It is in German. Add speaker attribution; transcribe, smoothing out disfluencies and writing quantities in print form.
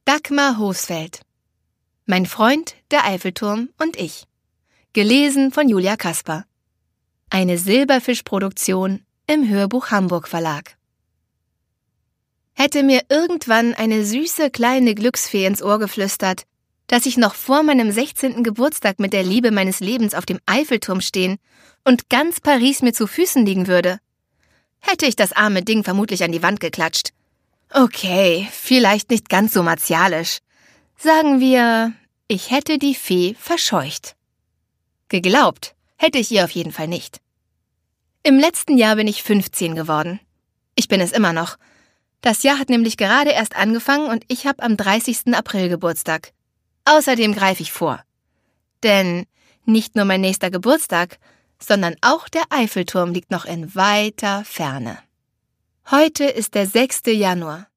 Speaker 1: Dagmar Hosfeld. Mein Freund, der Eiffelturm und ich. Gelesen von Julia Kasper. Eine Silberfisch-Produktion im Hörbuch Hamburg Verlag. Hätte mir irgendwann eine süße kleine Glücksfee ins Ohr geflüstert, dass ich noch vor meinem 16. Geburtstag mit der Liebe meines Lebens auf dem Eiffelturm stehen und ganz Paris mir zu Füßen liegen würde, hätte ich das arme Ding vermutlich an die Wand geklatscht. Okay, vielleicht nicht ganz so martialisch. Sagen wir, ich hätte die Fee verscheucht. Geglaubt hätte ich ihr auf jeden Fall nicht. Im letzten Jahr bin ich 15 geworden. Ich bin es immer noch. Das Jahr hat nämlich gerade erst angefangen und ich habe am 30. April Geburtstag. Außerdem greife ich vor. Denn nicht nur mein nächster Geburtstag, sondern auch der Eiffelturm liegt noch in weiter Ferne. Heute ist der 6. Januar.